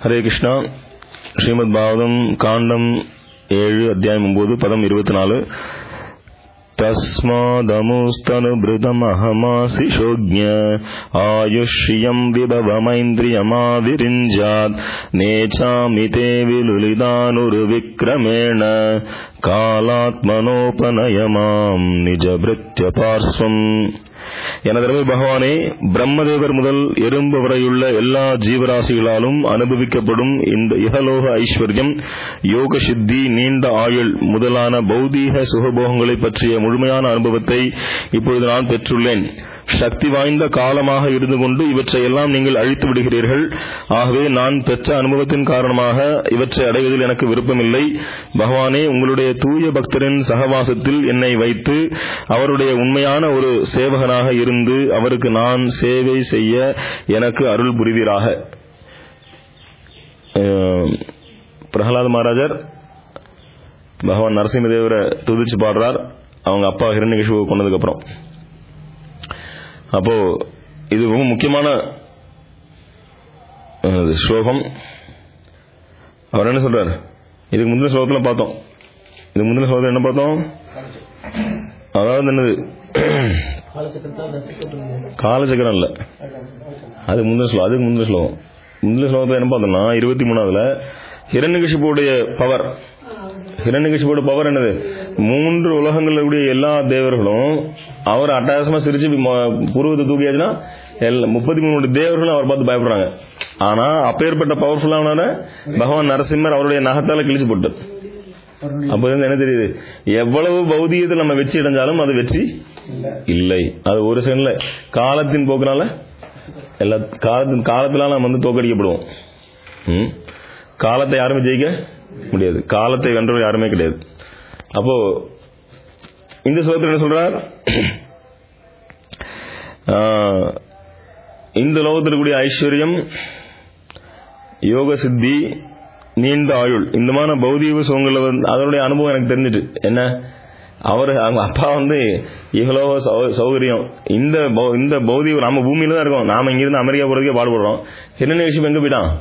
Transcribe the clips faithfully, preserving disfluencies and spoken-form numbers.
ஹரே கிருஷ்ணா. ஸ்ரீமத் பாகவதம் காண்டம் ஏழு அத்தியாயம் ஒன்பது பதம் இருபத்தி நாலு. தஸ்மாதமுஸ்தனுபிருதமஹமாசி சோக்ஞ ஆயுஷ்யம் விபவமைந்திரியமாவிரிஞ்சாத் நேச்சாமிதே விலுலிதானுரு விக்ரமேண காலாத்மனோபநயமாம் நிஜபிருத்ய பார்ஸ்வம். எனதருமை பகவானே, பிரம்மதேவர் முதல் எறும்பு வரையுள்ள எல்லா ஜீவராசிகளாலும் அனுபவிக்கப்படும் இந்த இகலோக ஐஸ்வர்யம், யோக சித்தி, நீண்ட ஆயுள் முதலான பௌதீக சுகபோகங்களை பற்றிய முழுமையான அனுபவத்தை இப்பொழுது நான் பெற்றுள்ளேன். சக்தி வாய்ந்த காலமாக இருந்து கொண்டு இவற்றை எல்லாம் நீங்கள் அழித்து விடுகிறீர்கள். ஆகவே நான் பெற்ற அனுபவத்தின் காரணமாக இவற்றை அடைவதில் எனக்கு விருப்பமில்லை. பகவானே, உங்களுடைய தூய பக்தரின் சகவாசத்தில் என்னை வைத்து அவருடைய உண்மையான ஒரு சேவகனாக இருந்து அவருக்கு நான் சேவை செய்ய எனக்கு அருள் புரிவீராக. பிரகலாத மகாராஜர் பகவான் நரசிம்மதேவரை துதிச்சு பாடுறார், அவங்க அப்பா ஹிரண்யகசிபுவை கொண்டதுக்கு அப்புறம். அப்போ இது ரொம்ப முக்கியமான ஸ்லோகம். அவர் என்ன சொல்றார்? இதுக்கு முந்தின ஸ்லோகத்தில் பார்த்தோம். இதுக்கு முந்தின ஸ்லோகத்தில் என்ன பார்த்தோம்? அதாவது என்னது, காலச்சக்கரம் இல்ல, அது முந்தின ஸ்லோகம். அதுக்கு முந்தின ஸ்லோகம் முந்தின ஸ்லோகத்தில் என்ன பார்த்தோம்னா இருபத்தி மூணாவதுல ஹிரண்யகசிபுடைய பவர். ஹிரண்யகசிபுடைய பவர் என்னது? மூன்று உலகங்களில் கூடிய எல்லா தேவர்களும் அவர் அட்டகாசமா சிரிச்சு புருவத்தை தூக்கியாச்சுன்னா முப்பத்தி மூணு தேவர்களும் அவர் பார்த்து பயப்படுறாங்க. ஆனா அப்பேற்பட்ட பவர்ஃபுல்லான பகவான் நரசிம்மர் அவருடைய நகத்தால கிழிச்சு போட்டு. அப்ப என்ன தெரியுது? எவ்வளவு பௌதிகத்தில் நம்ம வெற்றி அடைஞ்சாலும் அது வெற்றி இல்லை. அது ஒரு செகண்ட்ல காலத்தின் போக்குனால எல்லா காலத்தின் காலத்தினால நம்ம வந்து தோக்கடிக்கப்படுவோம். காலத்தை யாருமே ஜெயிக்க முடியாது. காலத்தை வென்றவர் யாருமே கிடையாது. அப்போ இந்த ஸ்லோகத்தில் என்ன சொல்றார்? இந்த லோகத்தில் கூடிய ஐஸ்வர்யம், யோக சித்தி, நீண்ட ஆயுள், இந்த மாதிரி பௌதீக சுகங்கள்ல வந்து அதனுடைய அனுபவம் எனக்கு தெரிஞ்சிட்டு. என்ன, அவர் அவங்க அப்பா வந்து இவ்வளவு சௌகரியம், இந்த இந்த பௌதீக நம்ம பூமியில தான் இருக்கோம், நாம இங்கிருந்து அமெரிக்கா போறதுக்கே பாடுபடுறோம். ஹிரண்யகசிபு எங்க போயிட்டான்?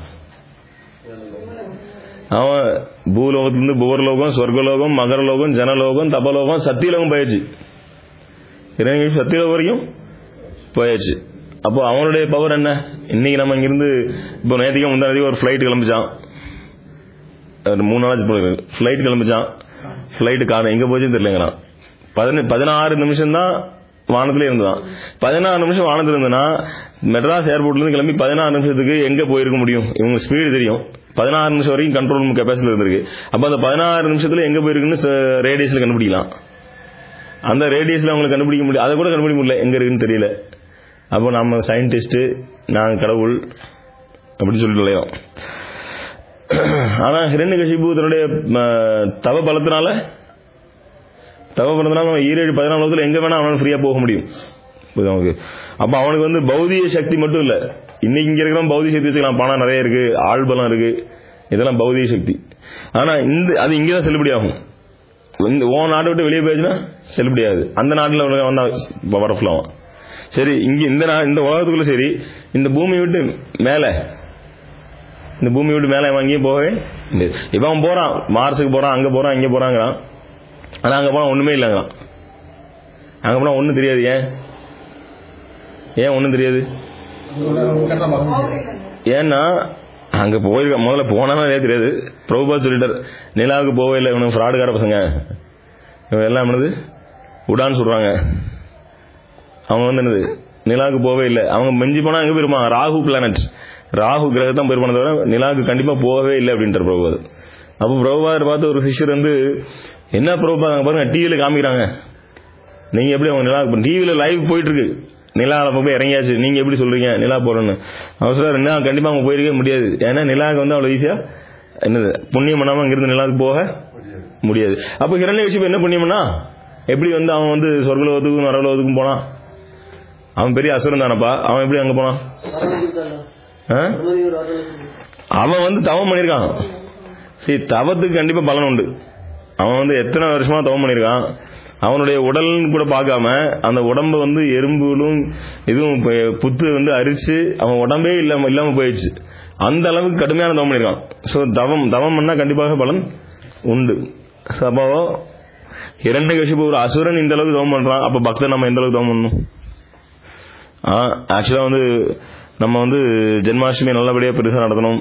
அவன் பூலோகத்திலிருந்து புவர்லோகம், சொர்க்கலோகம், மகரலோகம், ஜனலோகம், தபலோகம், சத்தியலோகம் போயாச்சு. ஹிரண்யகசிபு சத்தியலோகம் வரைக்கும் போயாச்சு. அப்போ அவனுடைய பவர் என்ன? இன்னைக்கு நம்ம இங்கிருந்து இப்போ நேற்றுக்கு முந்தானதுக்கு ஒரு ஃபிளைட் கிளம்பிச்சான், மூணு நாளாச்சு ஃபிளைட் கிளம்பிச்சான். ஃபிளைட்டு காரணம் எங்க போச்சுன்னு தெரியலங்கிறான். பதின பதினாறு நிமிஷம் தான் வானத்துல இருந்துதான். பதினாறு நிமிஷம் வானத்துல இருந்ததுன்னா மெட்ராஸ் ஏர்போர்ட்ல இருந்து கிளம்பி பதினாறு நிமிஷத்துக்கு எங்க போயிருக்க முடியும்? இவங்க ஸ்பீடு தெரியும், பதினாறு நிமிஷம் வரைக்கும் கண்ட்ரோல் ரூம் கெப்பாசிட்டி இருந்திருக்கு. அப்ப அந்த பதினாறு நிமிஷத்துல எங்க போயிருக்குன்னு ரேடியஸ்ல கண்டுபிடிக்கலாம். அந்த ரேடியஸ்ல அவங்களுக்கு கண்டுபிடிக்க முடியும், அதை கூட கண்டுபிடிக்க முடியல, எங்க இருக்குன்னு தெரியல. அப்போ நம்ம சயின்டிஸ்ட், நாங்க கடவுள் அப்படின்னு சொல்லிட்டு இல்லையோ. ஆனா ஹிரண்யகசிபு தன்னுடைய தவ பலத்தினால தவ பலத்தினால ஈரேழு பதினாலு எங்க வேணா அவனால ஃப்ரீயா போக முடியும். அப்ப அவனுக்கு வந்து பௌதிக சக்தி மட்டும் இல்ல, இன்னைக்கு இங்க இருக்கிற பௌதிக சக்தி வச்சுக்கலாம், பணம் நிறைய இருக்கு, ஆள் பலம் இருக்கு, இதெல்லாம் பௌதிக சக்தி. ஆனா இந்த அது இங்கதான் செல்லுபடி ஆகும். ஓ நாட்டை விட்டு வெளியே போயிடுச்சுன்னா செல்லுபடி ஆகுது. அந்த நாட்டில் வந்தா பவர்ஃபுல் ஆகும். சரி, இங்க இந்த இந்த உலகத்துக்குள்ள சரி, இந்த பூமியை விட்டு மேல இந்த பூமி விட்டு மேலே வாங்கியே போகவே முடியாது. இப்ப அவன் போறான், மார்ஸுக்கு போறான், அங்க போறான், இங்க போறாங்கிறான். ஆனா அங்க போனா ஒண்ணுமே இல்லைங்கிறான். அங்க போனா ஒண்ணும் தெரியாது. ஏன் ஏன் ஒண்ணும் தெரியாது? ஏன்னா அங்க போயிருக்க முதல்ல போனாலும் தெரியாது. பிரபுபா சொல்லிட்டார், நிலாவுக்கு போவே இல்லை, இவனுக்கு ஃப்ராடுகார பசங்க, இவன் எல்லாம் என்னது உடான்னு சொல்றாங்க. அவங்க வந்து என்னது நிலாவுக்கு போவே இல்லை. அவங்க மிஞ்சி போனா எங்க போயிருப்பாங்க? ராகு பிளானட், ராகு கிரகத்தான் போயிருப்பான தவிர நிலாவுக்கு கண்டிப்பா போகவே இல்லை அப்படின்ட்டு பிரபுபாத். அப்போ பிரபுபாதர் பார்த்து ஒரு சிஷ்யர் வந்து, என்ன பிரபுபாத் பாருங்க டிவியில காமிக்கிறாங்க, நீங்க எப்படி அவங்க நிலாவுக்கு டிவியில லைவ் போயிட்டு இருக்கு, நிலாவில் போய் இறங்கியாச்சு, நீங்க எப்படி சொல்றீங்க நிலா போறேன்னு? அவர் சொல்றாரு, நிலா கண்டிப்பா அவங்க போயிருக்க முடியாது. ஏன்னா நிலாவுக்கு வந்து அவ்வளவு ஈஸியா என்னது புண்ணியம் பண்ணாம அங்கிருந்து நிலாவுக்கு போக முடியாது. அப்ப ஹிரண்யகசிபு என்ன புண்ணியம் பண்ணா? எப்படி வந்து அவன் வந்து சொர்க்கலோகத்துக்கும் நரலோகத்துக்கும் போனான்? அவன் பெரிய அசுரன் தானப்பா, அவன் எப்படி அங்க போனான்? அவன் வந்து தவம் பண்ணிருக்கான். சரி, தவத்துக்கு கண்டிப்பா பலன் உண்டு. அவன் வந்து எத்தனை வருஷமா தவம் பண்ணிருக்கான். அவனுடைய உடல் கூட பார்க்காம அந்த உடம்பு வந்து எறும்புகளும் இதுவும் புத்து வந்து அரிச்சு அவன் உடம்பே இல்லாம இல்லாம போயிடுச்சு. அந்த அளவுக்கு கடுமையான தவம் பண்ணியிருக்கான். ஸோ தவம் தவம் பண்ணா கண்டிப்பாக பலன் உண்டு. அப்போ இரண்யகசிபு ஒரு அசுரன் இந்த அளவுக்கு தவம் பண்றான், அப்ப பக்தன் நம்ம எந்த அளவுக்கு தவம் பண்ணணும்? ஆக்சுவலா வந்து நம்ம வந்து ஜென்மாஷ்டமி நல்லபடியா பெருசா நடத்தணும்,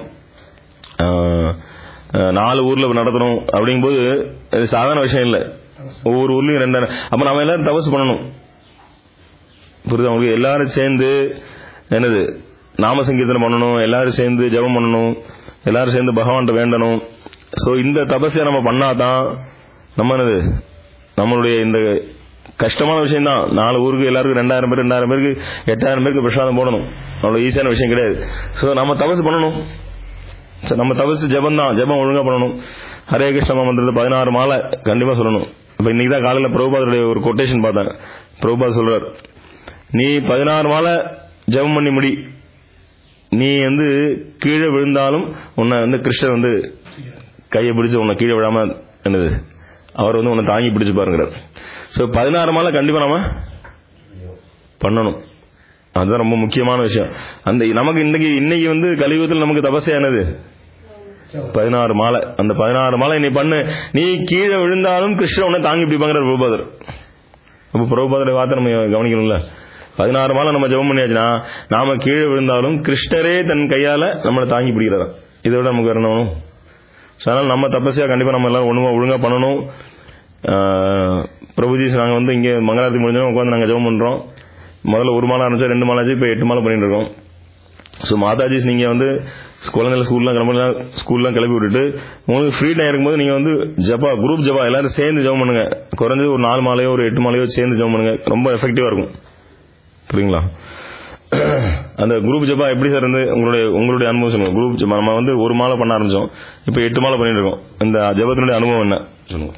நாலு ஊர்ல நடத்தணும் அப்படிங்கும்போது சாதாரண விஷயம் இல்லை. ஒவ்வொரு ஊர்லயும் ரெண்டு, அப்ப நம்ம எல்லாரும் தபசு பண்ணணும். புரியுது உங்களுக்கு? எல்லாரும் சேர்ந்து என்னது நாம சங்கீர்த்தனம் பண்ணணும், எல்லாரும் சேர்ந்து ஜபம் பண்ணணும், எல்லாரும் சேர்ந்து பகவான்கிட்ட வேண்டணும். ஸோ இந்த தபஸை நம்ம பண்ணாதான் நம்ம என்னது நம்மளுடைய இந்த கஷ்டமான விஷயம் தான். நாலு ஊருக்கு எல்லாருக்கும் ரெண்டாயிரம் பேர் ரெண்டாயிரம் பேருக்கு எட்டாயிரம் பேருக்கு பிரசாதம் போடணும், அவ்வளவு ஈஸியான விஷயம் கிடையாது. ஸோ நம்ம தபசு பண்ணணும். நம்ம தபசு ஜபம் தான், ஜபம் ஒழுங்கா பண்ணணும். ஹரே கிருஷ்ண மந்திரத்தை பதினாறு மாலை கண்டிப்பா சொல்லணும். இப்ப இன்னைக்கு தான் காலையில் பிரபுபாதருடைய ஒரு கொட்டேஷன் பார்த்தேன். பிரபுபாத் சொல்றார், நீ பதினாறு மாலை ஜபம் பண்ணி முடி, நீ வந்து கீழே விழுந்தாலும் உன்னை வந்து கிருஷ்ணர் வந்து கையை பிடிச்சு உன்னை கீழே விழாம என்னது அவர் வந்து உன்னை தாங்கி பிடிச்சு பாருங்கிறார். ஸோ பதினாறு மாலை கண்டிப்பா நம்ம பண்ணணும். அதுதான் ரொம்ப முக்கியமான விஷயம். அந்த நமக்கு இன்னைக்கு இன்னைக்கு வந்து கலியுகத்தில் நமக்கு தபசையானது பதினாறு மாலை. அந்த பதினாறு மாலை நீ பண்ணு, நீ கீழே விழுந்தாலும் கிருஷ்ணன் உன்னை தாங்கி பிடிப்பாங்கிற பிரபுபாதர். அப்ப பிரபுபாதரை வார்த்தை நம்ம கவனிக்கணும்ல. பதினாறு மாலை நம்ம ஜெபம் பண்ணியாச்சுன்னா நாம கீழே விழுந்தாலும் கிருஷ்ணரே தன் கையால நம்மளை தாங்கி பிடிக்கிறாரா. இதை விட நமக்கு வரணும். அதனால நம்ம தபசையா கண்டிப்பா நம்ம எல்லாரும் ஒழுங்கா ஒழுங்கா பண்ணணும். பிரபுஜி நாங்க வந்து இங்க மங்களாரத்தி முடிஞ்சோம் உட்காந்து நாங்க ஜெபம் பண்றோம். முதல்ல ஒரு மாலை ஆரம்பிச்சா ரெண்டு மாலை ஆச்சு, இப்ப எட்டு மாலை பண்ணிட்டு இருக்கோம். ஸோ மாதாஜிஸ் நீங்க வந்து குழந்தைல ஸ்கூல்லாம் கிளம்பி ஸ்கூல்லாம் கிளப்பி விட்டுட்டு உங்களுக்கு ஃப்ரீ டைம் இருக்கும்போது நீங்க வந்து ஜபா குரூப் ஜபா எல்லாரும் சேர்ந்து ஜெபம் பண்ணுங்க. குறைஞ்சது ஒரு நாலு மாலையோ ஒரு எட்டு மாலையோ சேர்ந்து ஜெபம் பண்ணுங்க, ரொம்ப எஃபெக்டிவா இருக்கும். புரியுங்களா? அந்த குரூப் ஜபா எப்படி சார் இருந்து உங்களுடைய உங்களுடைய அனுபவம் சொல்லுங்க. குரூப் ஜபா நம்ம வந்து ஒரு மாலை பண்ண ஆரம்பிச்சோம், இப்ப எட்டு மாலை பண்ணிட்டு இருக்கோம். இந்த ஜபத்தினுடைய அனுபவம் என்ன சொல்லுங்க.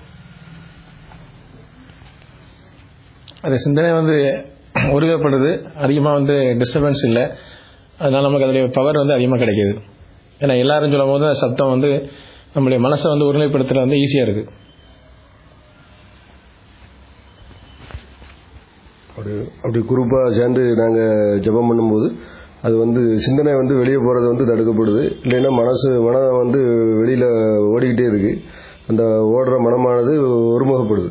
அது சிந்தனை வந்து ஒருமைப்படுறது, அதிகமாக வந்து டிஸ்டர்பன்ஸ் இல்லை, அதனால நமக்கு அதோடைய பவர் வந்து அதிகமாக கிடைக்கிது. ஏன்னா எல்லாரும் சொல்லும் போது சப்தம் வந்து நம்மளுடைய மனசை வந்து ஒருமைப்படுத்துறது வந்து ஈஸியாக இருக்கு. அப்படி அப்படி குரூப்பாக சேர்ந்து நாங்கள் ஜபம் பண்ணும்போது அது வந்து சிந்தனை வந்து வெளியே போகிறது வந்து தடுக்கப்படுது. இல்லைன்னா மனசு மனம் வந்து வெளியில் ஓடிக்கிட்டே இருக்கு, அந்த ஓடுற மனமானது ஒருமுகப்படுது.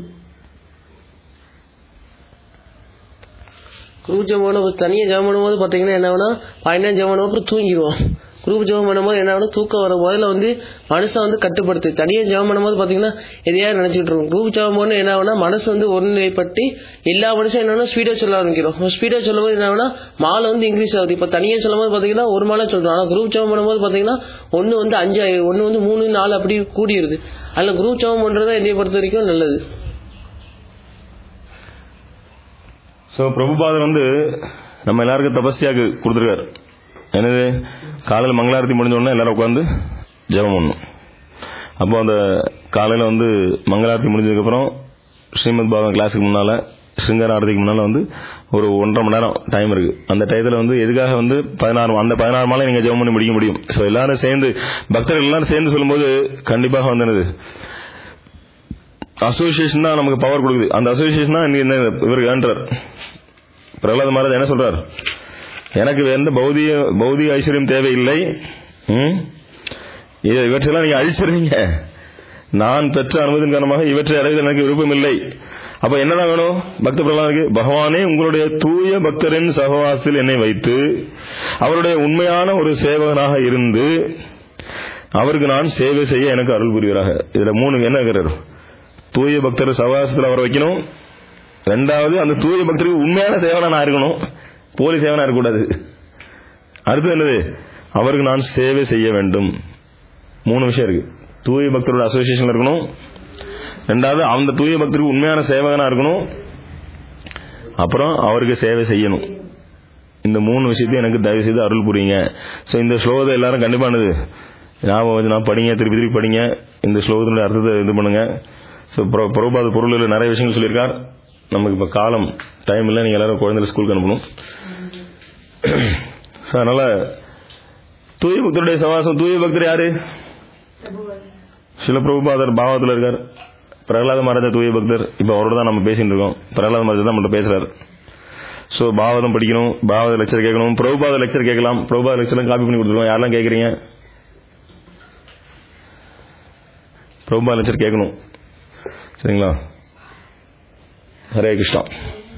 குரூப் ஜபம் பண்ணும்போது தனியாக ஜபம் பண்ணும்போது பார்த்தீங்கன்னா என்ன ஆகுனா பதினஞ்சு ஜபம் பண்ணும்போது அப்புறம் தூங்கிடுவோம். குரூப் ஜபம் பண்ணும்போது என்ன ஆகுனா தூக்கம் வர முதல்ல வந்து மனசை வந்து கட்டுப்படுத்து. தனியாக ஜபம் பண்ணும்போது பார்த்தீங்கன்னா எதையாவது நினைச்சிட்டு இருக்கும். குரூப் ஜபம் பண்ண என்ன ஆகுனா மனசு வந்து ஒருநிலைப்பட்டு எல்லா மனுஷன் என்னன்னா ஸ்பீடாக சொல்ல ஆரம்பிக்கிறோம். ஸ்பீடாக சொல்லும் போது என்ன ஆகுனா மாலை வந்து இன்க்ரீஸ் ஆகுது. இப்போ தனியாக சொல்லும் போது பார்த்தீங்கன்னா ஒரு மாலை சொல்றோம், ஆனால் குரூப் ஜபம் பண்ணும்போது பார்த்தீங்கன்னா ஒன்று வந்து அஞ்சு ஆயிரம், ஒன்று வந்து மூணு நாலு அப்படி கூடிடுது. அதில் குரூப் ஜபம் பண்ணுறது என்னைய பொறுத்த வரைக்கும் நல்லது. ஸோ பிரபுபாதர் வந்து நம்ம எல்லாருக்கும் தபஸ்யாக்கு கொடுத்துருக்காரு. என்னது காலையில் மங்களாரத்தி முடிஞ்சோடனே எல்லாரும் உட்காந்து ஜபம் பண்ணணும். அப்போ அந்த காலையில் வந்து மங்களாரத்தி முடிஞ்சதுக்கப்புறம் ஸ்ரீமத் பாகவன் கிளாஸுக்கு முன்னால் சிங்கார ஆரத்திக்கு முன்னால் வந்து ஒரு ஒன்றரை மணி நேரம் டைம் இருக்கு. அந்த டயத்தில் வந்து எதுக்காக வந்து பதினாறு அந்த பதினாறு மாலை நீங்கள் ஜபம் பண்ணி முடிக்க முடியும். ஸோ எல்லாரும் சேர்ந்து பக்தர்கள் எல்லாரும் சேர்ந்து சொல்லும்போது கண்டிப்பாக வந்து என்னது அசோசியேஷன் தான் நமக்கு பவர் கொடுக்குது. அந்த அசோசியேஷன் தான் இவர் ஏன்றார். பிரகலாத மகாராஜ் என்ன சொல்றார், எனக்கு எந்த பௌதிக பௌதிக ஐஸ்வர்யம் தேவையில்லை, இவற்றெல்லாம் நீங்க அழிச்சிருந்தீங்க, நான் பெற்ற அனுமதியின் காரணமாக இவற்றை அடைவதில் எனக்கு விருப்பம் இல்லை. அப்ப என்னதான் வேணும் பக்த பிரகலாதனுக்கு? பகவானே உங்களுடைய தூய பக்தரின் சகவாசத்தில் என்னை வைத்து அவருடைய உண்மையான ஒரு சேவகனாக இருந்து அவருக்கு நான் சேவை செய்ய எனக்கு அருள் புரிவராக. இதுல மூணு என்ன இருக்கிறார்? தூய பக்தர் சகவாசத்தில் அவரை வைக்கணும். ரெண்டாவது அந்த தூய பக்தருக்கு உண்மையான சேவனா நான் இருக்கணும், போலி சேவனா இருக்கக்கூடாது. அடுத்து என்னது? அவருக்கு நான் சேவை செய்ய வேண்டும். மூணு விஷயம் இருக்கு. தூய பக்தரோட அசோசியேஷன்ல இருக்கணும், ரெண்டாவது அந்த தூய பக்தருக்கு உண்மையான சேவகனா இருக்கணும், அப்புறம் அவருக்கு சேவை செய்யணும். இந்த மூணு விஷயத்தையும் எனக்கு தயவு செய்து அருள் புரியுங்க. ஸோ இந்த ஸ்லோகத்தை எல்லாரும் கண்டிப்பானது ஞாபகம் நான் படிங்க, திருப்பி திருப்பி படிங்க. இந்த ஸ்லோகத்தினுடைய அர்த்தத்தை இது பண்ணுங்க. ஸோ பிரபுபாத பொருளில் நிறைய விஷயங்கள் சொல்லியிருக்கார். நமக்கு இப்போ காலம் டைம் இல்லை, நீங்கள் எல்லாரும் குழந்தைல ஸ்கூலுக்கு அனுப்பணும். ஸோ அதனால தூய பக்தருடைய சவாசம். தூய பக்தர் யாரு? சில பிரபுபாதர் பாவத்தில் இருக்கார். பிரகலாத மகாராஜா தூய பக்தர். இப்போ அவரோட தான் நம்ம பேசிட்டு இருக்கோம். பிரகலாத மகாராஜா தான் நம்மகிட்ட பேசுறாரு. ஸோ பாவதம் படிக்கணும், பாவத லெக்சர் கேட்கணும், பிரபுபாத லெக்சர் கேட்கலாம். பிரபுபாத லெக்சர்லாம் காப்பி பண்ணி கொடுத்துருவோம். யாரெல்லாம் கேட்குறீங்க? பிரபுபாத லெக்சர் கேட்கணும். சரிங்களா? ஹரே கிருஷ்ணா.